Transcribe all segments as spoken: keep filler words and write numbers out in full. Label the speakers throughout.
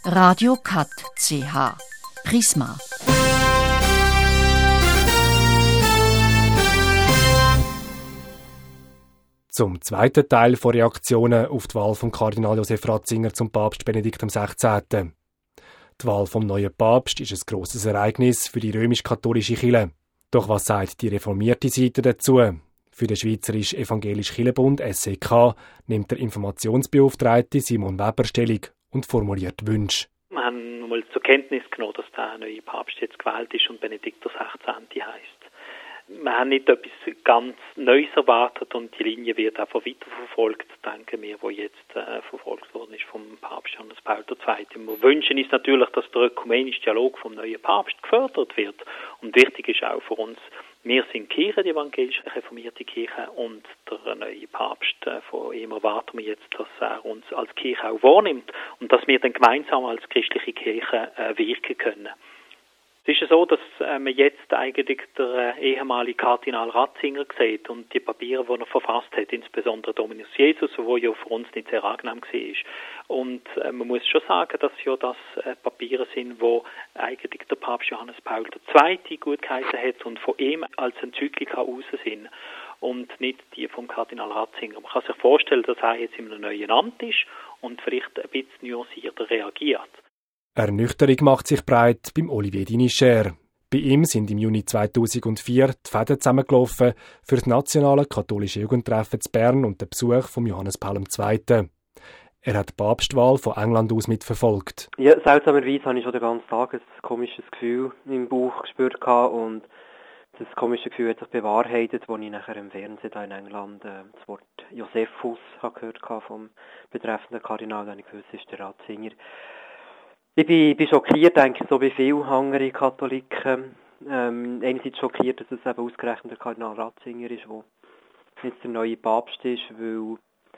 Speaker 1: Radio Kat C H Prisma.
Speaker 2: Zum zweiten Teil von Reaktionen auf die Wahl von Kardinal Josef Ratzinger zum Papst Benedikt der Sechzehnten. Die Wahl vom neuen Papst ist ein grosses Ereignis für die römisch-katholische Kirche. Doch was sagt die reformierte Seite dazu? Für den Schweizerischen Evangelischen Kirchenbund S E K nimmt der Informationsbeauftragte Simon Weber Stellung und formuliert Wünsche.
Speaker 3: Wir haben mal zur Kenntnis genommen, dass der neue Papst jetzt gewählt ist und Benedikt der Sechzehnte heisst. Wir haben nicht etwas ganz Neues erwartet und die Linie wird einfach weiterverfolgt, denken wir, die jetzt äh, verfolgt worden ist vom Papst Johannes Paul der Zweite. Wir wünschen uns natürlich, dass der ökumenische Dialog vom neuen Papst gefördert wird. Und wichtig ist auch für uns, wir sind Kirche, die evangelisch reformierte Kirche, und der neue Papst, äh, von ihm erwarten wir jetzt, dass er uns als Kirche auch wahrnimmt und dass wir dann gemeinsam als christliche Kirche äh, wirken können. Es ist ja so, dass äh, man jetzt eigentlich der äh, ehemalige Kardinal Ratzinger sieht und die Papiere, die er verfasst hat, insbesondere Dominus Jesus, wo ja für uns nicht sehr angenehm war. Und äh, man muss schon sagen, dass ja das äh, Papiere sind, wo eigentlich der Papst Johannes Paul der Zweite gut geheißen hat und von ihm als Enzyklika raus sind und nicht die vom Kardinal Ratzinger. Man kann sich vorstellen, dass er jetzt in einem neuen Amt ist und vielleicht ein bisschen nuancierter reagiert.
Speaker 2: Ernüchterung macht sich breit beim Olivier Dinischer. Bei ihm sind im Juni zweitausendvier die Fäden zusammengelaufen für das nationale katholische Jugendtreffen zu Bern und den Besuch von Johannes Paul der Zweite. Er hat die Papstwahl von England aus mitverfolgt.
Speaker 4: Ja, seltsamerweise habe ich schon den ganzen Tag ein komisches Gefühl im Bauch gespürt und das komische Gefühl hat sich bewahrheitet, als ich nachher im Fernsehen in England äh, das Wort Josephus habe gehört vom betreffenden Kardinal, den ich gewusst ist der Ratzinger. Ich bin, bin schockiert, denke ich, so wie viele andere Katholiken. Ähm, einerseits schockiert, dass es eben ausgerechnet der Kardinal Ratzinger ist, der jetzt der neue Papst ist, weil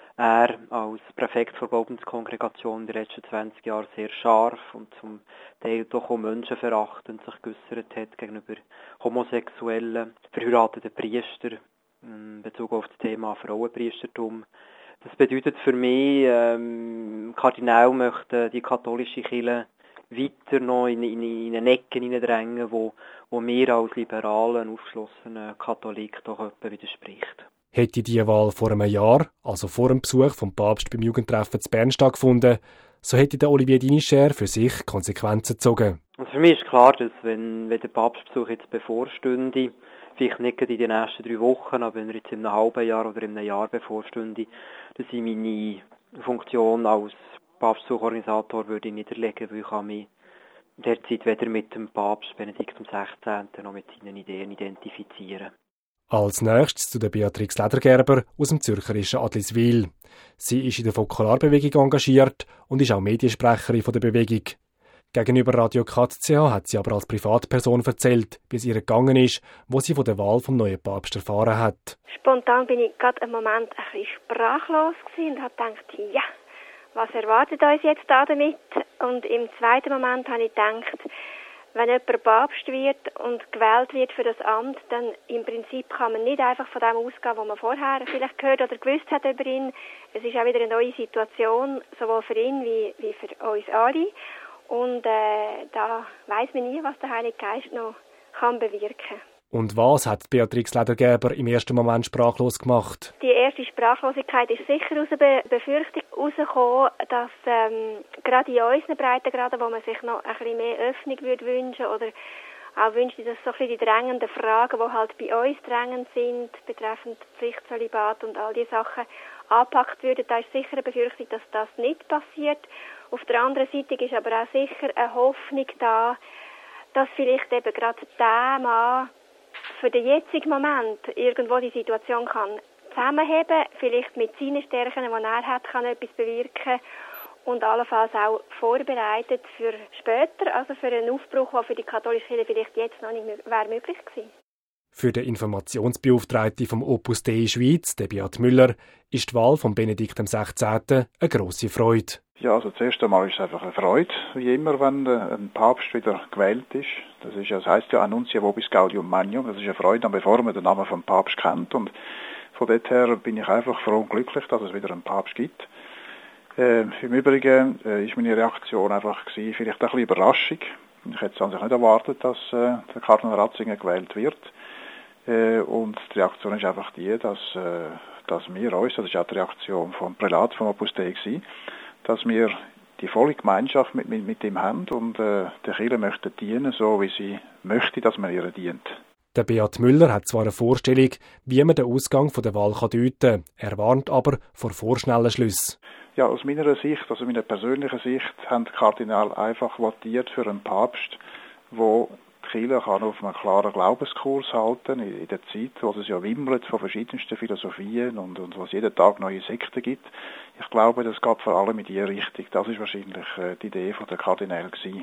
Speaker 4: er als Präfekt der Glaubenskongregation in den letzten zwanzig Jahren sehr scharf und zum Teil doch auch menschenverachtend sich geäussert hat gegenüber homosexuellen, verheirateten Priestern in Bezug auf das Thema Frauenpriestertum. Das bedeutet für mich, ähm, Kardinäle möchten die katholische Kirche weiter noch in, in, in eine Ecke hineindrängen, wo, wo mir als liberalen, aufgeschlossenen Katholik doch etwas widerspricht.
Speaker 2: Hätte diese Wahl vor einem Jahr, also vor dem Besuch vom Papst beim Jugendtreffen zu Bern stattgefunden, so hätte der Olivier Dinischer für sich Konsequenzen gezogen.
Speaker 4: Also für mich ist klar, dass wenn, wenn der Papstbesuch jetzt bevorstünde, vielleicht nicht in den nächsten drei Wochen, aber wenn er jetzt in einem halben Jahr oder in einem Jahr bevorstünde, dass ich meine Funktion als Papstbesuchorganisator würde niederlegen, weil ich kann mich derzeit weder mit dem Papst Benedikt der Sechzehnte noch mit seinen Ideen identifizieren.
Speaker 2: Als nächstes zu der Beatrix Ledergerber aus dem zürcherischen Adliswil. Sie ist in der Fokularbewegung engagiert und ist auch Mediensprecherin der Bewegung. Gegenüber Radio Kat C H hat sie aber als Privatperson erzählt, wie es ihr gegangen ist, wo sie von der Wahl vom neuen Papst erfahren hat.
Speaker 5: Spontan bin ich gerade einen Moment ein bisschen sprachlos gewesen und habe gedacht, ja, was erwartet uns jetzt da damit? Und im zweiten Moment habe ich gedacht, wenn jemand Papst wird und gewählt wird für das Amt, dann im Prinzip kann man nicht einfach von dem ausgehen, was man vorher vielleicht gehört oder gewusst hat über ihn. Es ist auch wieder eine neue Situation, sowohl für ihn wie, wie für uns alle. Und äh, da weiss man nie, was der Heilige Geist noch kann bewirken.
Speaker 2: Und was hat Beatrix Ledergerber im ersten Moment sprachlos gemacht?
Speaker 5: Die erste Sprachlosigkeit ist sicher aus der Befürchtung herausgekommen, dass ähm, gerade in unseren Breitengraden, wo man sich noch ein bisschen mehr Öffnung würde wünschen oder auch wünscht, dass so ein bisschen die drängenden Fragen, die halt bei uns drängend sind, betreffend Pflichtzölibat und all diese Sachen, angepackt würden. Da ist sicher eine Befürchtung, dass das nicht passiert. Auf der anderen Seite ist aber auch sicher eine Hoffnung da, dass vielleicht eben gerade der Mann für den jetzigen Moment irgendwo die Situation kann zusammenheben, vielleicht mit seinen Stärken, die er hat, kann etwas bewirken und allenfalls auch vorbereitet für später, also für einen Aufbruch, der für die katholische Kirche vielleicht jetzt noch nicht wäre möglich gewesen.
Speaker 2: Für den Informationsbeauftragten vom Opus Dei Schweiz, der Beat Müller, ist die Wahl von Benedikt der Sechzehnte eine grosse Freude.
Speaker 6: Ja, also zuerst einmal ist es einfach eine Freude, wie immer, wenn ein Papst wieder gewählt ist. Das ist, das heisst ja Annuncia vobis gaudium magnum. Das ist eine Freude, bevor man den Namen vom Papst kennt. Und von dort her bin ich einfach froh und glücklich, dass es wieder einen Papst gibt. Äh, Im Übrigen äh, ist meine Reaktion einfach gewesen, vielleicht ein bisschen Überraschung. Ich hätte es an sich nicht erwartet, dass äh, der Kardinal Ratzinger gewählt wird. Äh, und die Reaktion ist einfach die, dass, äh, dass wir uns, das ist auch die Reaktion vom Prälat vom Opus Dei gewesen, dass wir die volle Gemeinschaft mit, mit, mit ihm haben und äh, der Kirche möchte dienen, so wie sie möchte, dass man ihr dient.
Speaker 2: Der Beat Müller hat zwar eine Vorstellung, wie man den Ausgang der Wahl deuten kann. Er warnt aber vor vorschnellen Schlüssen.
Speaker 6: Ja, aus meiner Sicht, also meiner persönlichen Sicht, haben die Kardinal einfach votiert für einen Papst, der die Kirche kann auf einen klaren Glaubenskurs halten in, in der Zeit, wo es ja wimmelt von verschiedensten Philosophien und, und wo es jeden Tag neue Sekten gibt. Ich glaube, das geht vor allem in diese Richtung. Das ist wahrscheinlich äh, die Idee von der Kardinal gewesen.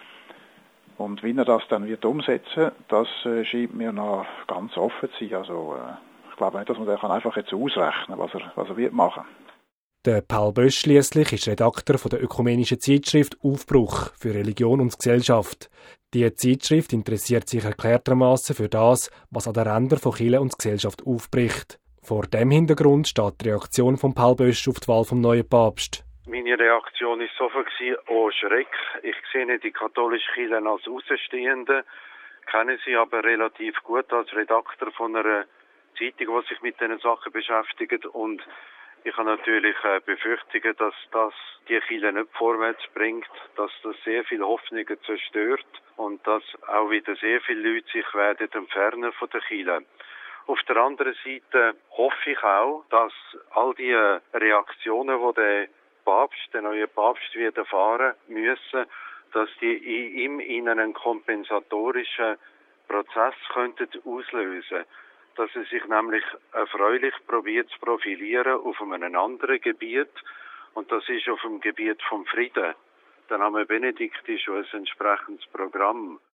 Speaker 6: Und wie er das dann wird umsetzen, das äh, scheint mir noch ganz offen zu sein. Also äh, ich glaube nicht, dass man da einfach jetzt ausrechnen kann, was er, was er wird machen.
Speaker 2: Der Paul Bösch schliesslich ist Redakteur von der ökumenischen Zeitschrift Aufbruch für Religion und Gesellschaft. Die Zeitschrift interessiert sich erklärtermaßen für das, was an den Rändern von Kirche und Gesellschaft aufbricht. Vor dem Hintergrund steht die Reaktion von Paul Bösch auf die Wahl vom neuen Papst.
Speaker 7: Meine Reaktion war sofort, oh Schreck, ich sehe die katholische Kirche als Außenstehende, kenne sie aber relativ gut als Redakteur von einer Zeitung, die sich mit diesen Sachen beschäftigt, und ich habe natürlich Befürchtungen, dass das die Kirche nicht vorwärts bringt, dass das sehr viele Hoffnungen zerstört und dass auch wieder sehr viele Leute sich werden entfernen von der Kirche. Auf der anderen Seite hoffe ich auch, dass all die Reaktionen, die der Papst, der neue Papst wird erfahren müssen, dass die in ihm in einen kompensatorischen Prozess könnten auslösen. Dass er sich nämlich erfreulich probiert zu profilieren auf einem anderen Gebiet, und das ist auf dem Gebiet vom Frieden. Dann haben wir Benedikt ist schon ein entsprechendes Programm.